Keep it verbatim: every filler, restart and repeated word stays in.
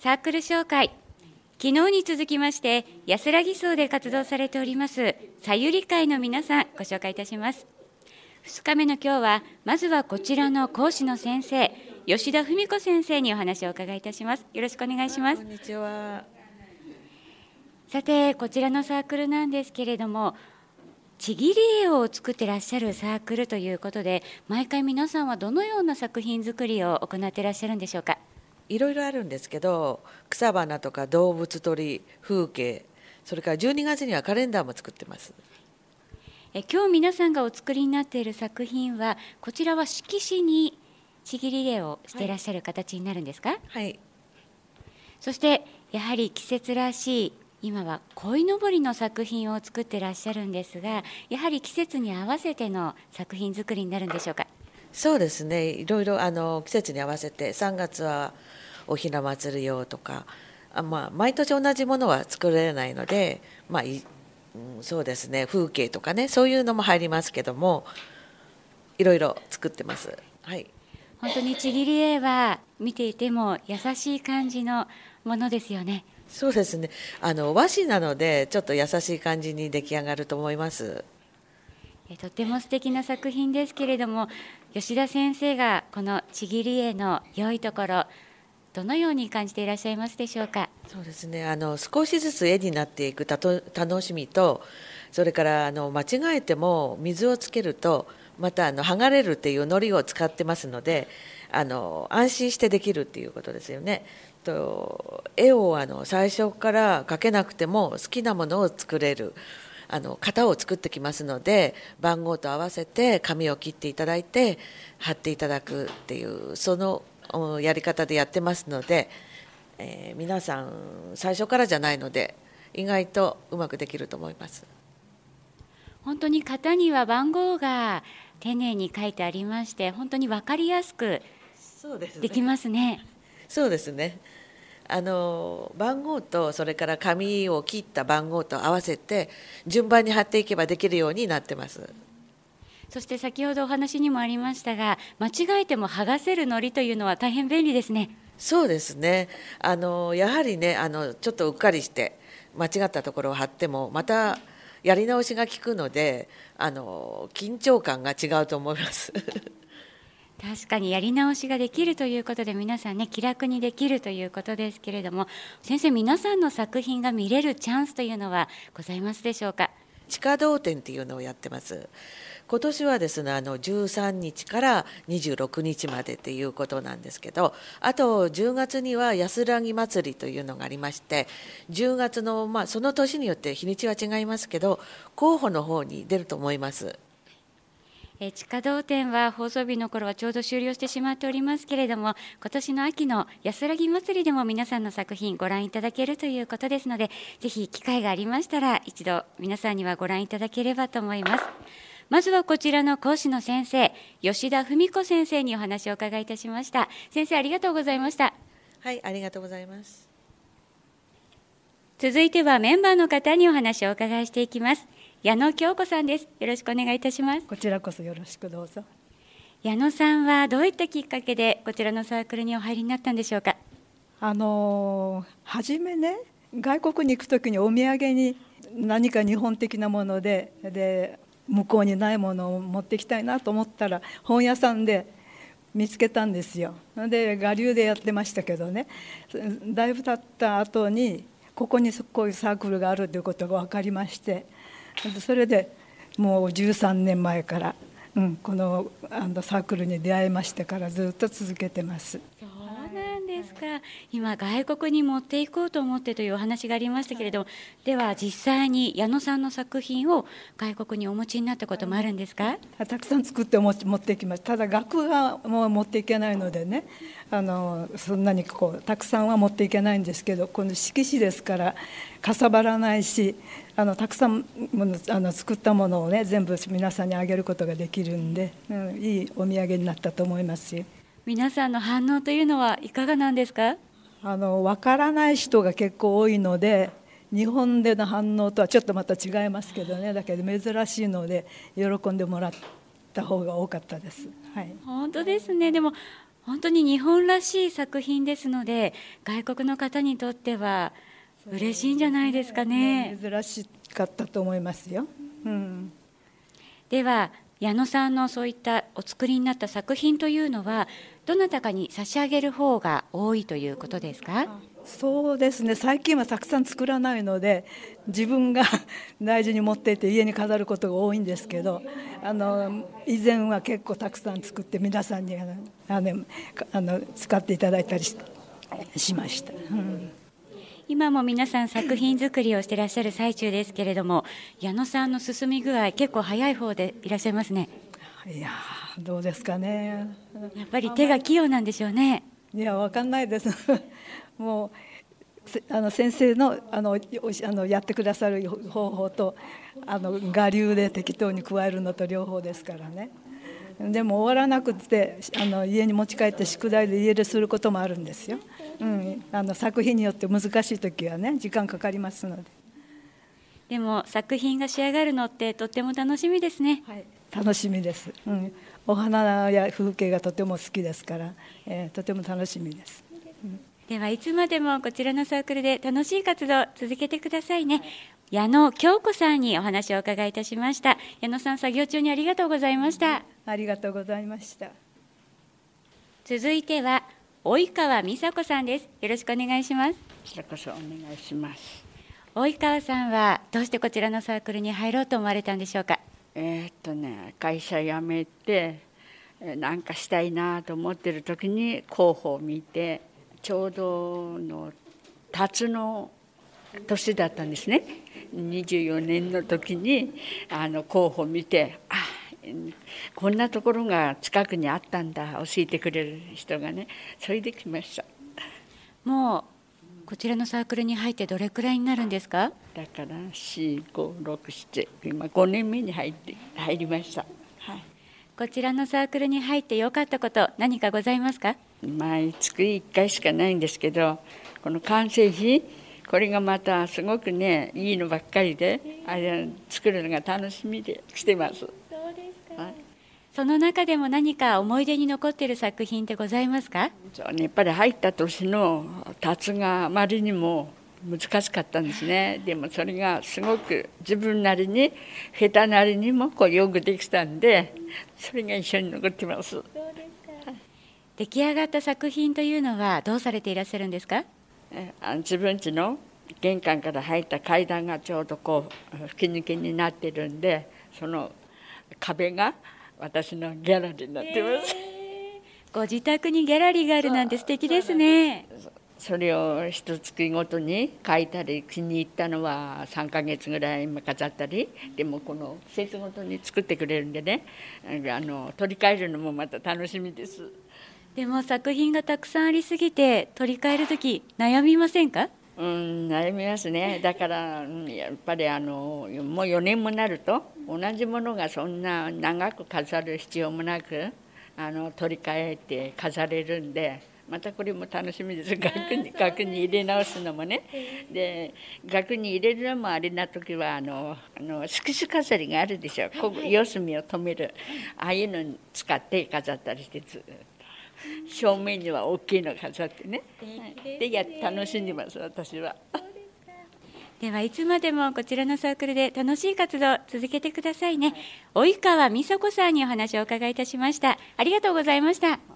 サークル紹介。昨日に続きまして安らぎ荘で活動されておりますさゆり会の皆さんご紹介いたします。ふつかめの今日はまずはこちらの講師の先生吉田文子先生にお話をお伺いいたします。よろしくお願いします。 こんにちは。 さてこちらのサークルなんですけれども、ちぎり絵を作ってらっしゃるサークルということで、毎回皆さんはどのような作品作りを行ってらっしゃるんでしょうか。 いろいろあるんですけど、草花とか動物鳥風景、それからじゅうにがつにはカレンダーも作ってます。 え今日皆さんがお作りになっている作品は、こちらは色紙にちぎり絵をしていらっしゃる形になるんですか。 はい、 そしてやはり季節らしい今は鯉のぼりの作品を作ってらっしゃるんですが、やはり季節に合わせての作品作りになるんでしょうか。 そうですね、いろいろあの季節に合わせて、さんがつはおひな祭り用とか、あ、まあ、毎年同じものは作れないので、まあいうん、そうですね、風景とかね、そういうのも入りますけども、いろいろ作ってます。はい、 本当にちぎり絵は見ていても優しい感じのものですよね。 そうですね、あの和紙なのでちょっと優しい感じに出来上がると思います。 えとても素敵な作品ですけれども、吉田先生がこのちぎり絵の良いところ、どのように感じていらっしゃいますでしょうか。 そうですね、あの少しずつ絵になっていくたと楽しみと、それからあの間違えても水をつけるとまたあの剥がれるっていう糊を使ってますので、あの安心してできるっていうことですよね。と絵をあの最初から描けなくても好きなものを作れる、あの型を作ってきますので、番号と合わせて紙を切っていただいて貼っていただくっていうそのおやり方でやってますので、えー皆さん最初からじゃないので意外とうまくできると思います。 本当に型には番号が丁寧に書いてありまして、本当に分かりやすくそうですね、 できますね。 そうですね、あの番号とそれから紙を切った番号と合わせて順番に貼っていけばできるようになってます。 そして先ほどお話にもありましたが、間違えても剥がせる糊というのは大変便利ですね。 そうですね、あのやはりね、あのちょっとうっかりして間違ったところを貼ってもまたやり直しが効くので、あの緊張感が違うと思います確かにやり直しができるということで、皆さんね気楽にできるということですけれども、先生、皆さんの作品が見れるチャンスというのはございますでしょうか。 地下道展っていうのをやってます。今年はですね、あのじゅうさんにちからにじゅうろくにちまでっていうことなんですけど、あとじゅうがつには安らぎ祭りというのがありまして、じゅうがつの、まあ、その年によって日にちは違いますけど、候補の方に出ると思います。 え地下道展は放送日の頃はちょうど終了してしまっておりますけれども、今年の秋の安らぎ祭りでも皆さんの作品ご覧いただけるということですので、ぜひ機会がありましたら一度皆さんにはご覧いただければと思います。まずはこちらの講師の先生吉田文子先生にお話をお伺いいたしました。先生、ありがとうございました。 はい、ありがとうございます。 続いてはメンバーの方にお話をお伺いしていきます。矢野京子さんです。よろしくお願いいたします。 こちらこそよろしくどうぞ。 矢野さんはどういったきっかけでこちらのサークルにお入りになったんでしょうか。 あの初めね、外国に行くときにお土産に何か日本的なものでで向こうにないものを持ってきたいなと思ったら本屋さんで見つけたんですよ。で我流でやってましたけどね、だいぶ経った後にここにこういうサークルがあるということが分かりまして、それでもうじゅうさんねんまえから、うん、このあのサークルに出会いましてからずっと続けてます。 そうなんですか。今外国に持っていこうと思ってというお話がありましたけれども、では実際に矢野さんの作品を外国にお持ちになったこともあるんですか。 たくさん作って持っていきます。ただ額はもう持っていけないのでね、あのそんなにこうたくさんは持っていけないんですけど、この色紙ですからかさばらないし、あのたくさんものあの作ったものをね全部皆さんにあげることができるんで、うん、いいお土産になったと思いますし。 皆さんの反応というのはいかがなんですか。 あの分からない人が結構多いので、日本での反応とはちょっとまた違いますけどね、だけど珍しいので喜んでもらった方が多かったです。はい、 本当ですね。でも本当に日本らしい作品ですので、外国の方にとっては嬉しいんじゃないですかね。 珍しかったと思いますよ、うん、 では矢野さんのそういったお作りになった作品というのはどなたかに差し上げる方が多いということですか？ そうですね、最近はたくさん作らないので自分が大事に持っていて家に飾ることが多いんですけど、あの以前は結構たくさん作って皆さんにあのあのあの使っていただいたり し, しました、うん、 今も皆さん作品作りをしていらっしゃる最中ですけれども、矢野さんの進み具合結構早い方でいらっしゃいますね。 いやどうですかね、 やっぱり手が器用なんでしょうね。 いや分かんないですもうあの先生 の, あのあのやってくださる方法とあの我流で適当に加えるのと両方ですからね。でも終わらなくてあの家に持ち帰って宿題で家ですることもあるんですよ、うん、あの作品によって難しい時はね時間かかりますので。 でも作品が仕上がるのってとっても楽しみですね。 はい、楽しみです、うん、お花や風景がとても好きですから、えー、とても楽しみです、うん、 ではいつまでもこちらのサークルで楽しい活動を続けてくださいね。矢野京子さんにお話をお伺いいたしました。矢野さん、作業中にありがとうございました。 ありがとうございました。 続いては及川美佐子さんです。よろしくお願いします。こちらこそお願いします。 及川さんはどうしてこちらのサークルに入ろうと思われたんでしょうか？ えーっとね会社辞めて何かしたいなと思ってる時に候補を見て、ちょうどの辰の年だったんですね。にじゅうよねんの時にあの候補を見て、あこんなところが近くにあったんだ、教えてくれる人がね。それで来ました。 もうこちらのサークルに入ってどれくらいになるんですか？ だからよん、ご、ろく、なな今ごねんめに入って入りました、はい、 こちらのサークルに入ってよかったこと何かございますか？ 毎月いっかいしかないんですけど、この完成品これがまたすごくねいいのばっかりで、あれ作るのが楽しみで来てます。 そうですか、はい、その中でも何か思い出に残っている作品ってございますか？ そうね、やっぱり入った年の辰があまりにも難しかったんですね。でもそれがすごく自分なりに下手なりにもこうよくできたんで、それが一緒に残ってます。そうですか、はい、 出来上がった作品というのはどうされていらっしゃるんですか？ あ自分家の玄関から入った階段がちょうどこう吹き抜けになってるんで、その壁が私のギャラリーになってます、 えー、ご自宅にギャラリーがあるなんて素敵ですね。 それを一月ごとに書いたり、気に入ったのはさんかげつぐらい飾ったり、でもこの季節ごとに作ってくれるんでね、あの取り替えるのもまた楽しみです。 でも作品がたくさんありすぎて取り替えるとき悩みませんか？ うん、悩みますね。だからやっぱりあのもうよねんもなると同じものがそんな長く飾る必要もなくあの取り替えて飾れるんで、またこれも楽しみです。額に額に入れ直すのもね。で額に入れるのもあれな時はあのあの色紙飾りがあるでしょ。ここ四隅を留めるああいうのに使って飾ったりしてずっと正面には大きいの飾ってね。でや楽しんでます私は。 ではいつまでもこちらのサークルで楽しい活動を続けてくださいね。及川美佐子さんにお話をお伺いいたしました。ありがとうございました。